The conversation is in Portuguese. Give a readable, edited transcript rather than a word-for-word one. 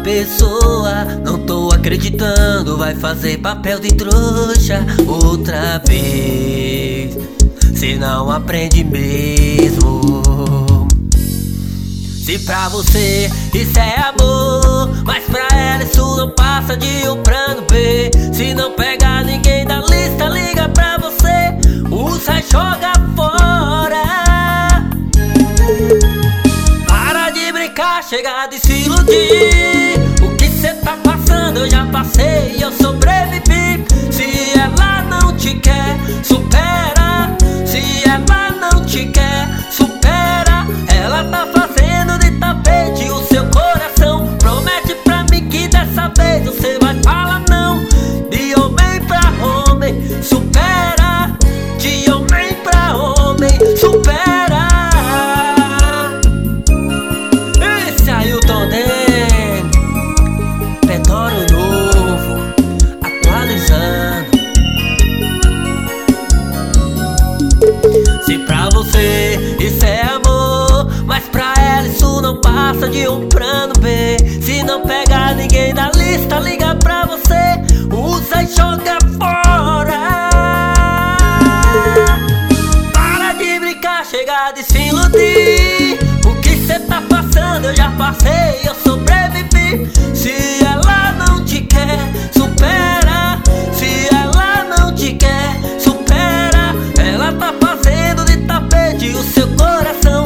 pessoa. Não tô acreditando, vai fazer papel de trouxa outra vez. Cê não aprende mesmo. Se pra você isso é amor, mas pra ela isso não passa de um plano B. Se não pega ninguém da lista, liga pra você, usa e joga fora. Para de brincar, chega de se iludir. O que cê tá passando eu já passei e eu sobrevivi. Se ela não te quer, supera. Se ela não te quer, supera. Ela tá fazendo de tapete o seu coração. Promete pra mim que dessa vez você vai falar não. De homem pra homem, supera. De homem pra homem, supera. Esse aí o Tom Den, Petróleo novo, atualizando. Se pra você isso é amor, mas pra ela isso não passa de um plano B. Se não pega ninguém da lista, liga pra você, usa e joga fora. Para de brincar, chega de se iludir. O que cê tá passando eu já passei, eu sobrevivi. Se ela não te quer, supera. Se ela não te quer, supera. Ela tá fazendo de tapete o seu coração.